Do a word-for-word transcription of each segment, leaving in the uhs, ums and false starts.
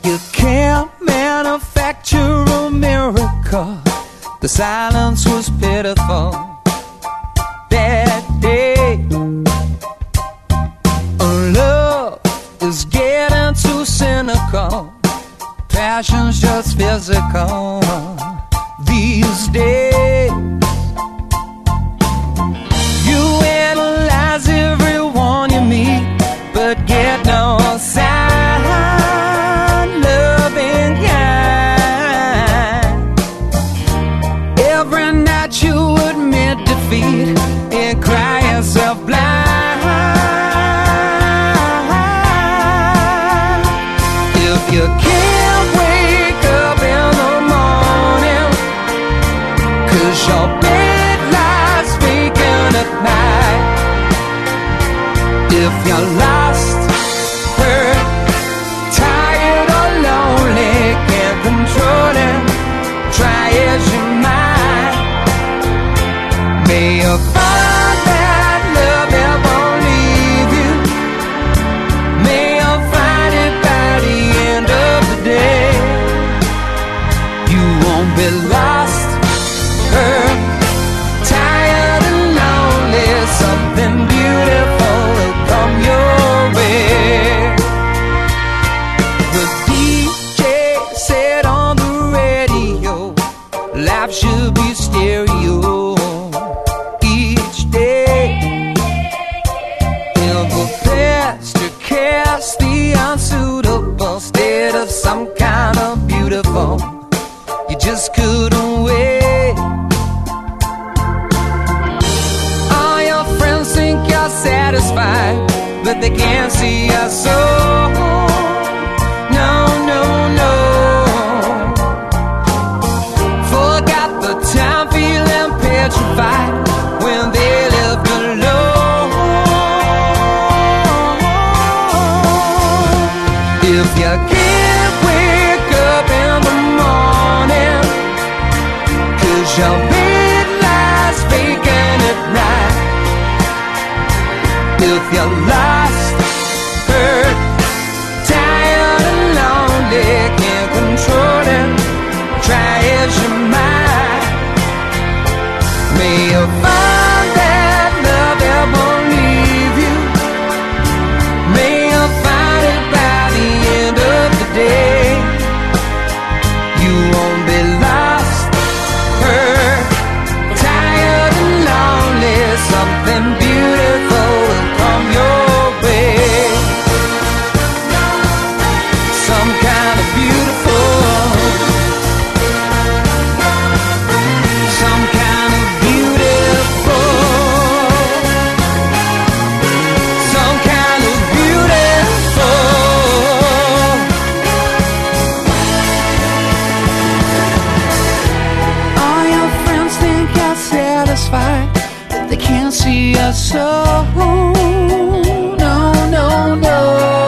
You can't manufacture a miracle. The silence was pitiful that day. Love is getting too cynical. Passion's just physical these days. You analyze everyone you meet, but get no sign. Loving kind. Every night you admit defeat and cry yourself blind. If you can't wake up in the morning, 'cause your bed lies vacant at night. If you're lost, hurt, tired or lonely, can't control it, try as you might. May you find that love that won't leave you. May you find it by the end of the day. You won't be lost, hurt, tired and lonely. Something beautiful will come your way. The D J said on the radio, life should be stereo each day. In the past you cast the unsuitable instead of some kind of beautiful. You just couldn't wait. All your friends think you're satisfied, but they can't see your soul. No, no, no. Forgot the time feeling petrified when they lived alone. If you can't wake up in the morning, 'cause your bed lies vacant at night. If you're lost, hurt, tired and lonely, can't control it, try as you might. May you find that love that won't leave you. May you find it by the end of the day. You won't be lost, hurt, tired and lonely. Something beautiful will come your way. Some kind of beautiful. Some kind of beautiful. Some kind of beautiful. All your friends think you're satisfied, but they can't see your soul. No, no, no.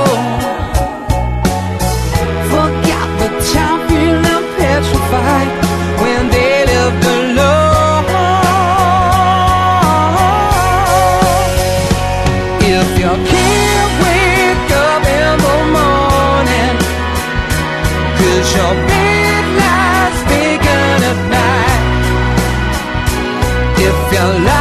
Forgot the time feeling petrified when they lived alone. If you can't wake up in the morning, 'cause your bed lies vacant at night. If you're